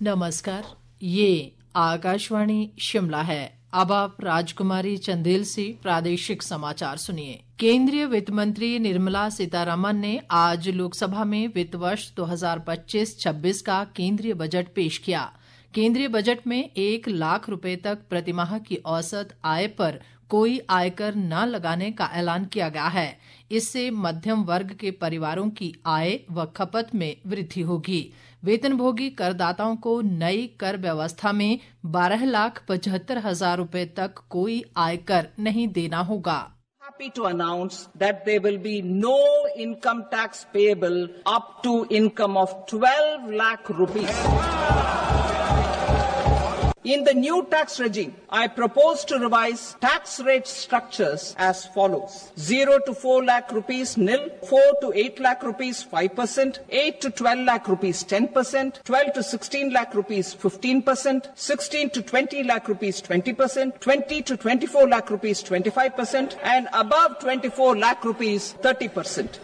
नमस्कार, ये आकाशवाणी शिमला है। अब आप राजकुमारी चंदेल से प्रादेशिक समाचार सुनिए। केंद्रीय वित्त मंत्री निर्मला सीतारमण ने आज लोकसभा में वित्त वर्ष 2025-26 का केंद्रीय बजट पेश किया। केंद्रीय बजट में 1 लाख रुपए तक प्रतिमाह की औसत आय पर कोई आयकर न लगाने का ऐलान किया गया है। इससे मध्यम वर्ग के परिवारों की आय व खपत में वृद्धि होगी। वेतनभोगी करदाताओं को नई कर व्यवस्था में 12,75,000 रुपए तक कोई आयकर नहीं देना होगा। Happy to announce that there will be no income tax payable up to income of 12 lakh rupees. In the new tax regime, I propose to revise tax rate structures as follows. 0 to 4 lakh rupees nil, 4 to 8 lakh rupees 5%, 8 to 12 lakh rupees 10%, 12 to 16 lakh rupees 15%, 16 to 20 lakh rupees 20%, 20 to 24 lakh rupees 25%, and above 24 lakh rupees 30%.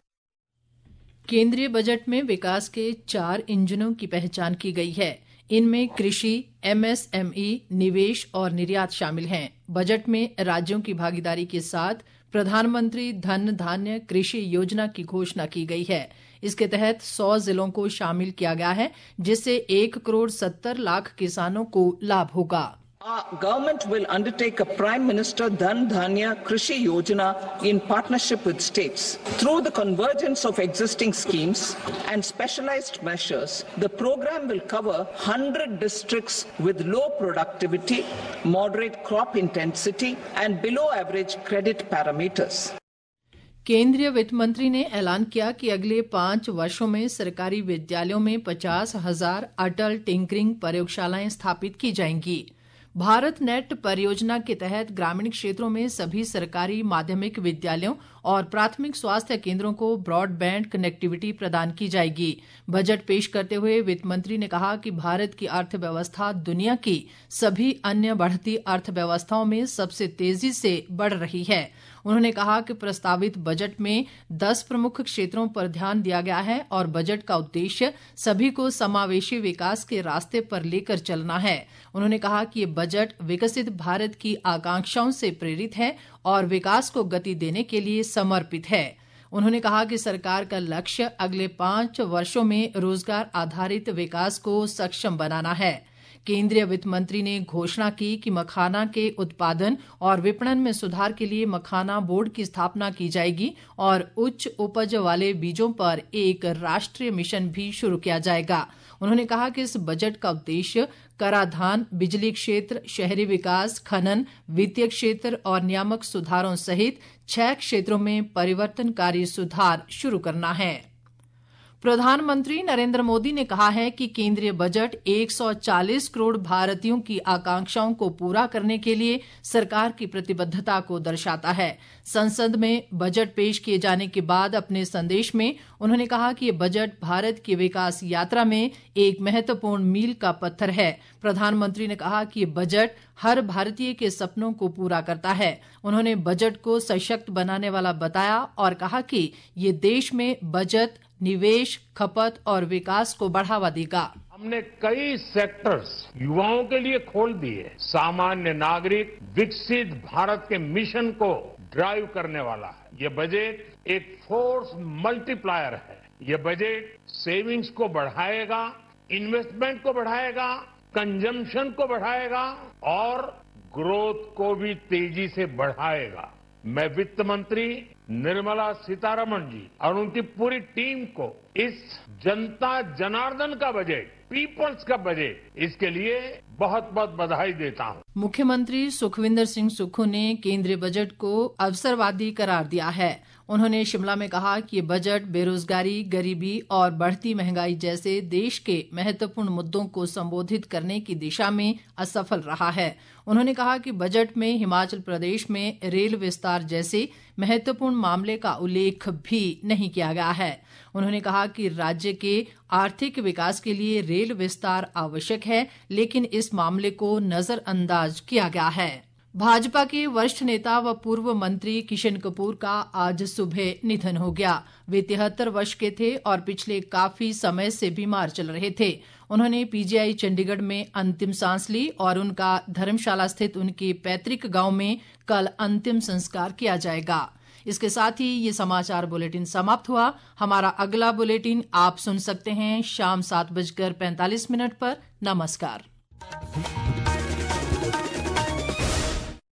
केंद्रीय budget में विकास के 4 इंजनों की पहचान की गई है। इनमें कृषि, एमएसएमई, निवेश और निर्यात शामिल हैं। बजट में राज्यों की भागीदारी के साथ प्रधानमंत्री धन धान्य कृषि योजना की घोषणा की गई है। इसके तहत 100 जिलों को शामिल किया गया है, जिससे 1,70,00,000 किसानों को लाभ होगा। Our government will undertake a Prime Minister Dhan Dhanya Krishi Yojana in partnership with states. Through the convergence of existing schemes and specialized measures, the program will cover 100 districts with low productivity, moderate crop intensity, and below average credit parameters. केंद्रीय वित्त मंत्री ने ऐलान किया कि अगले 5 वर्षों में सरकारी विद्यालयों में 50,000 अटल टिंकरिंग प्रयोगशालाएं स्थापित की जाएंगी। भारत नेट परियोजना के तहत ग्रामीण क्षेत्रों में सभी सरकारी माध्यमिक विद्यालयों और प्राथमिक स्वास्थ्य केंद्रों को ब्रॉडबैंड कनेक्टिविटी प्रदान की जाएगी। बजट पेश करते हुए वित्त मंत्री ने कहा कि भारत की अर्थव्यवस्था दुनिया की सभी अन्य बढ़ती अर्थव्यवस्थाओं में सबसे तेजी से बढ़ रही है। उन्होंने कहा कि प्रस्तावित बजट में 10 प्रमुख क्षेत्रों पर ध्यान दिया गया है और बजट का उद्देश्य सभी को समावेशी विकास के रास्ते पर लेकर चलना है। उन्होंने कहा कि ये बजट विकसित भारत की आकांक्षाओं से प्रेरित है और विकास को गति देने के लिए समर्पित है। उन्होंने कहा कि सरकार का लक्ष्य अगले 5 वर्षों में रोजगार आधारित विकास को सक्षम बनाना है। केंद्रीय वित्त मंत्री ने घोषणा की कि मखाना के उत्पादन और विपणन में सुधार के लिए मखाना बोर्ड की स्थापना की जाएगी और उच्च उपज वाले बीजों पर एक राष्ट्रीय मिशन भी शुरू किया जाएगा। उन्होंने कहा कि इस बजट का उद्देश्य कराधान, बिजली क्षेत्र, शहरी विकास, खनन, वित्तीय क्षेत्र और नियामक सुधारों सहित 6 क्षेत्रों में परिवर्तनकारी सुधार शुरू करना है। प्रधानमंत्री नरेंद्र मोदी ने कहा है कि केंद्रीय बजट 140 करोड़ भारतीयों की आकांक्षाओं को पूरा करने के लिए सरकार की प्रतिबद्धता को दर्शाता है। संसद में बजट पेश किए जाने के बाद अपने संदेश में उन्होंने कहा कि ये बजट भारत की विकास यात्रा में एक महत्वपूर्ण मील का पत्थर है। प्रधानमंत्री ने कहा कि ये बजट हर भारतीय के सपनों को पूरा करता है। उन्होंने बजट को सशक्त बनाने वाला बताया और कहा कि ये देश में बचत, निवेश, खपत और विकास को बढ़ावा देगा। हमने कई सेक्टर्स युवाओं के लिए खोल दिए। सामान्य नागरिक विकसित भारत के मिशन को ड्राइव करने वाला है। ये बजट एक फोर्स मल्टीप्लायर है। ये बजट सेविंग्स को बढ़ाएगा, इन्वेस्टमेंट को बढ़ाएगा, कंजम्पशन को बढ़ाएगा और ग्रोथ को भी तेजी से बढ़ाएगा। मैं वित्त मंत्री निर्मला सीतारमण जी और उनकी पूरी टीम को इस जनता जनार्दन का बजट, पीपल्स का बजट, इसके लिए बहुत बहुत बधाई देता हूं। मुख्यमंत्री सुखविंदर सिंह सुक्खू ने केंद्रीय बजट को अवसरवादी करार दिया है। उन्होंने शिमला में कहा कि ये बजट बेरोजगारी, गरीबी और बढ़ती महंगाई जैसे देश के महत्वपूर्ण मुद्दों को संबोधित करने की दिशा में असफल रहा है। उन्होंने कहा कि बजट में हिमाचल प्रदेश में रेल विस्तार जैसे महत्वपूर्ण मामले का उल्लेख भी नहीं किया गया है। उन्होंने कहा कि राज्य के आर्थिक विकास के लिए रेल विस्तार आवश्यक है, लेकिन इस मामले को नजरअंदाज किया गया है। भाजपा के वरिष्ठ नेता व पूर्व मंत्री किशन कपूर का आज सुबह निधन हो गया। वे 73 वर्ष के थे और पिछले काफी समय से बीमार चल रहे थे। उन्होंने पीजीआई चंडीगढ़ में अंतिम सांस ली और उनका धर्मशाला स्थित उनके पैतृक गांव में कल अंतिम संस्कार किया जाएगा। इसके साथ ही ये समाचार बुलेटिन समाप्त हुआ। हमारा अगला बुलेटिन आप सुन सकते हैं शाम 7:45 पर। नमस्कार।